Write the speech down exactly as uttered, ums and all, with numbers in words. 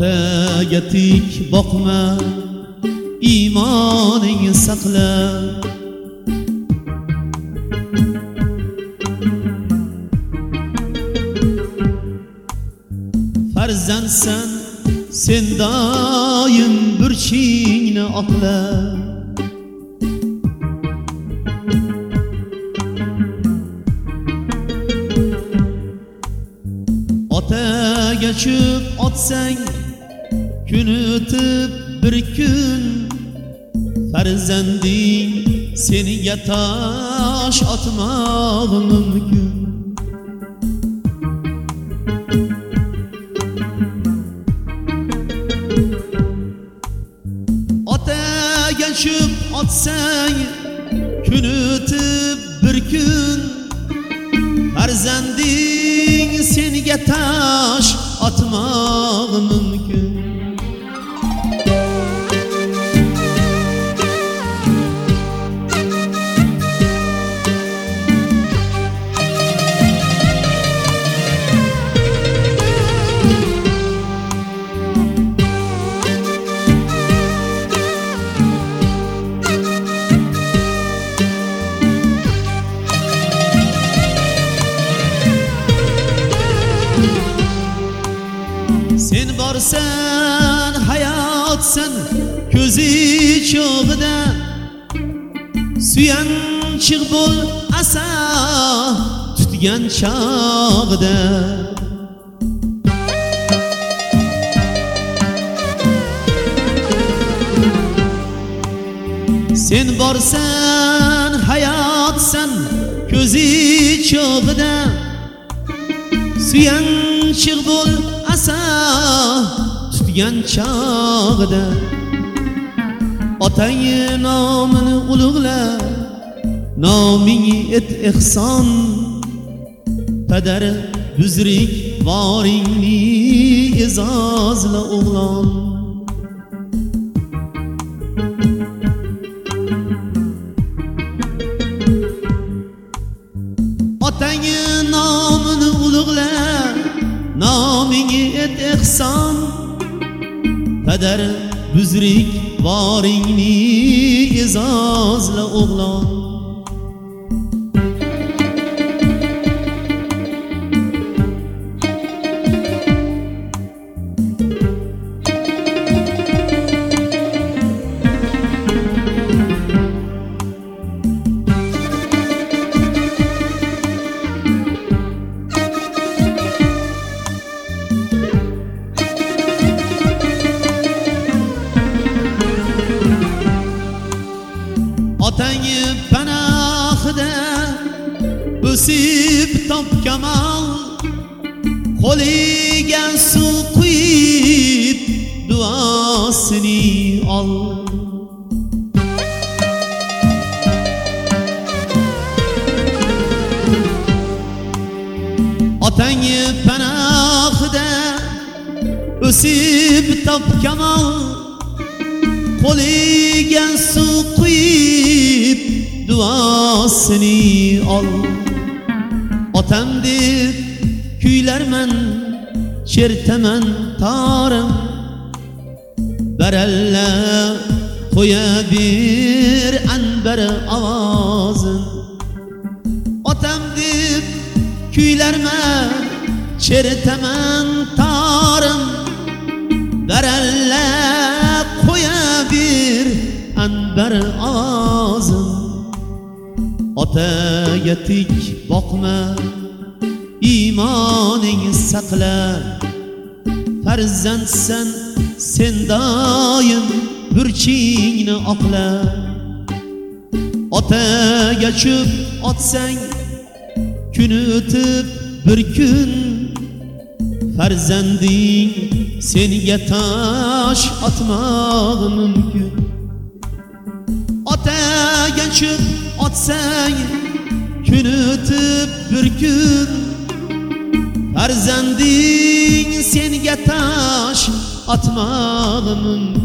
otaga tik boqma, iymoningni saqla. Farzandsan sen doim burchingni oqla. Otaga cho'p otsang, kun o'tib bir kun farzanding seniga tosh otmog'i mumkin. Otaga cho'p otsang, kun o'tib bir kun farzanding seniga tosh otmog'i mumkin. Sen borsan hayotsan ko'zi cho'g'ida, suyanchiq bo'l asa tutgan chog'ida. Sen borsan hayotsan ko'zi cho'g'ida, suyanchiq bo'l asa tutgan chog'ida. Otang nomini ulug'la, noming et ehson, padar buzrik boringni e'zozla o'g'lon. Otang nomini ulug'la, noming et ehson, padar buzrik boringni e'zozla o'g'lon. Otang panohida o'sib topkamol, qo'liga suv quyib duosini ol. Otang panohida o'sib topkamol, qo'liga suv quyib duosini ol. Otam deb kuylarman, chertaman torim, baralla qo'ya bir anbar ovozin. Otam deb kuylarman, chertaman torim, baralla qo'ya bir anbar ovozin. Otaga tik boqma, iymoningni saqla. Farzandsan sen doim burchingni oqla. Otaga cho'p otsang, kun o'tib bir kun farzanding senga tosh otmog'i mumkin. Otaga cho'p otsang, kun o'tib bir kun farzanding senga tosh otmog'i mumkin.